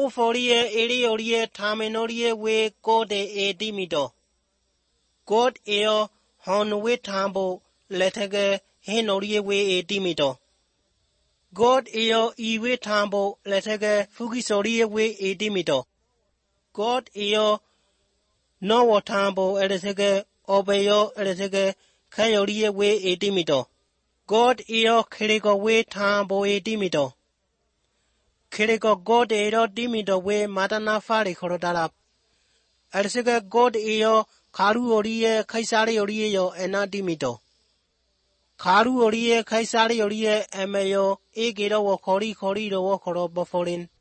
Wo folie eri orie tamenorie we God e dimito. God eo hon we tambo letege henorie we e dimito. God eo iwe tambo letege fugisorie we e dimito. God eo no tambo eletege obeyo eletege kayorie we e dimito. God eo kirigo we tambo e dimito. Kirigo God eo dimito we matana fari korodala. Eletege God eo karu orie kaisari orie yo ena dimito. Karu orie kaisari orie emeyo egero wo kori ro wo koro boforin.